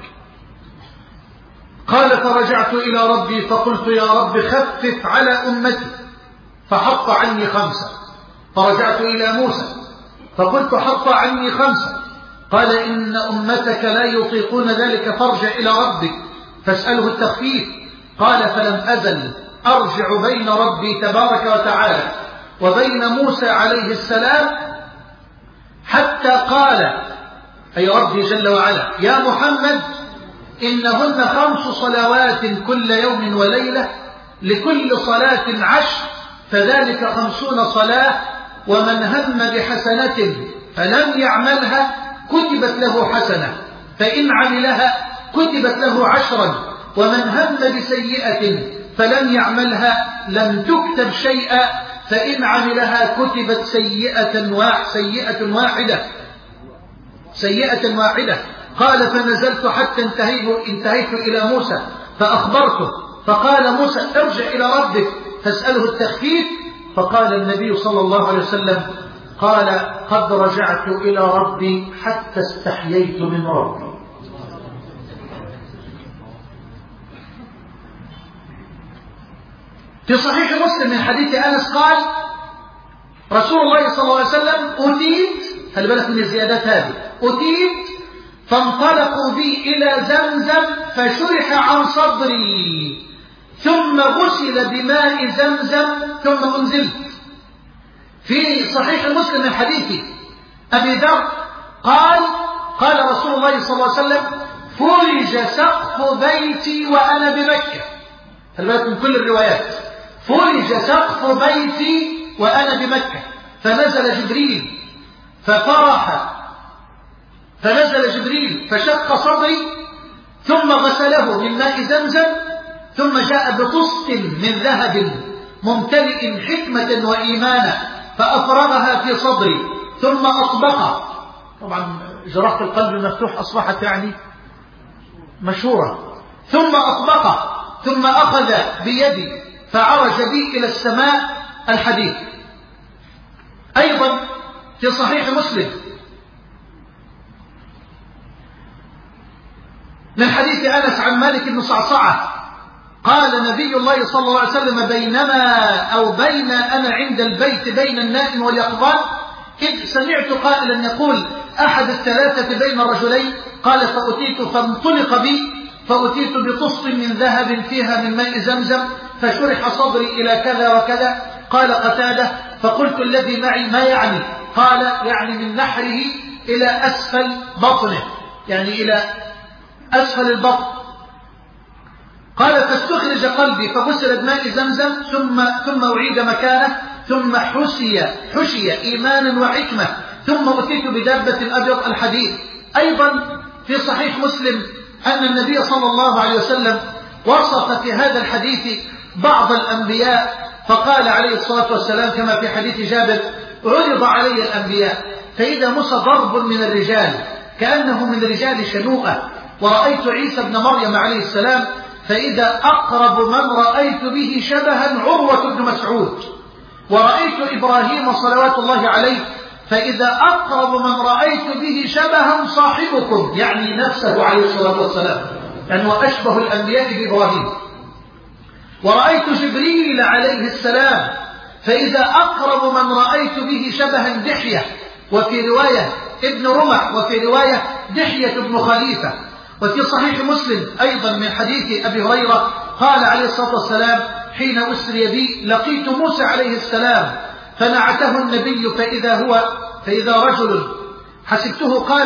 قال: فرجعت إلى ربي فقلت: يا رب خفف على أمتي، فحط عني 5. فرجعت إلى موسى فقلت: حط عني 5. قال: إن أمتك لا يطيقون ذلك، فارجع إلى ربك فاسأله التخفيف. قال: فلم أزل أرجع بين ربي تبارك وتعالى وبين موسى عليه السلام حتى قال، أي ربي جل وعلا: يا محمد، إنهن 5 صلوات كل يوم وليلة، لكل صلاة 10، فذلك 50 صلاة. ومن هم بحسنة فلم يعملها كتبت له حسنة، فإن عملها كتبت له 10، ومن هم بسيئة فلم يعملها لم تكتب شيئا، فإن عملها كتبت سيئة واحدة. قال: فنزلت حتى انتهيت إلى موسى فأخبرته، فقال موسى: ارجع إلى ربك فاسأله التخفيف. فقال النبي صلى الله عليه وسلم: قال: قد رجعت إلى ربي حتى استحييت من ربي. في صحيح مسلم من حديث أنس قال: رسول الله صلى الله عليه وسلم: أتيت، خلي بالك من الزيادات هذه، أتيت فانطلقوا بي إلى زمزم فشرح عن صدري، ثم غسل بماء زمزم ثم أنزلت. في صحيح مسلم من حديث أبي ذر قال رسول الله صلى الله عليه وسلم: فرج سقف بيتي وأنا بمكة. خلي من كل الروايات، فرج سقف بيتي وأنا بمكة، فنزل جبريل ففرح، فنزل جبريل فشق صدري ثم غسله من ماء زمزم، ثم جاء بطست من ذهب ممتلئ حكمة وإيمانا فأفرغها في صدري ثم أطبقها. طبعا جراحة القلب المفتوح أصبحت يعني مشهورة. ثم أطبقها ثم أخذ بيدي فعرج بي إلى السماء. الحديث أيضا في صحيح مسلم من حديث أنس عن مالك بن صعصعة قال نبي الله صلى الله عليه وسلم: بين أنا عند البيت بين النائم واليقظان إذ سمعت قائلا يقول: أحد الثلاثة بين الرجلين. قال: فأتيت فانطلق بي فأتيت بطست من ذهب فيها من ماء زمزم فشرح صدري إلى كذا وكذا. قال قتادة: فقلت الذي معي ما يعني؟ قال: يعني من نحره إلى أسفل بطنه، يعني إلى أسفل البطن. قال: فاستخرج قلبي فغسل بماء زمزم ثم أعيد مكانه، ثم حشي إيمانا وحكمة، ثم أتيت بدابة أبيض. الحديث أيضا في صحيح مسلم أن النبي صلى الله عليه وسلم وصف في هذا الحديث بعض الأنبياء فقال عليه الصلاة والسلام كما في حديث جابر: عرض علي الأنبياء فإذا مس ضرب من الرجال كأنه من رجال شنوءة، ورأيت عيسى بن مريم عليه السلام فإذا أقرب من رأيت به شبها عروة بن مسعود، ورأيت إبراهيم صلوات الله عليه فإذا أقرب من رأيت به شبها صاحبكم، يعني نفسه عليه الصلاة والسلام، يعني وأشبه الأنبياء بإبراهيم. ورأيت جبريل عليه السلام فإذا أقرب من رأيت به شبها دحية، وفي رواية ابن رمح، وفي رواية دحية بن خليفة. وفي صحيح مسلم أيضا من حديث أبي هريرة قال عليه الصلاة والسلام: حين أسري بي لقيت موسى عليه السلام فنعته النبي فإذا رجل، حسبته قال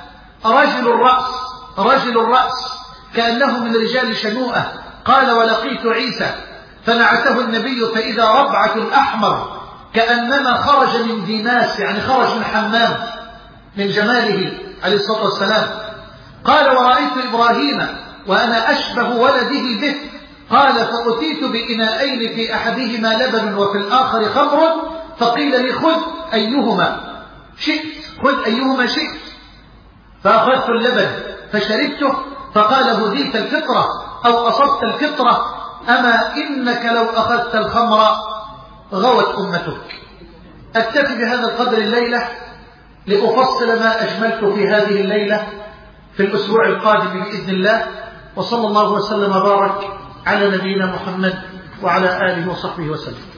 رجل الرأس كأنه من رجال شنوءة. قال: ولقيت عيسى فنعته النبي فإذا ربعة أحمر كأنما خرج من ديناس، يعني خرج من حمام من جماله عليه الصلاة والسلام. قال: ورأيت إبراهيم وأنا أشبه ولده به. قال: فأتيت بإناءين في أحدهما لبن وفي الآخر خمر، فقيل لي: خذ أيهما شئت، فأخذت اللبن فشربته، فقال: هديت الفطرة أو أصبت الفطرة، أما إنك لو أخذت الخمر غوت أمتك. أكتفي بهذا القدر الليلة لأفصل ما أجملت في هذه الليلة في الأسبوع القادم بإذن الله. وصلى الله وسلم وبارك على نبينا محمد وعلى آله وصحبه وسلم.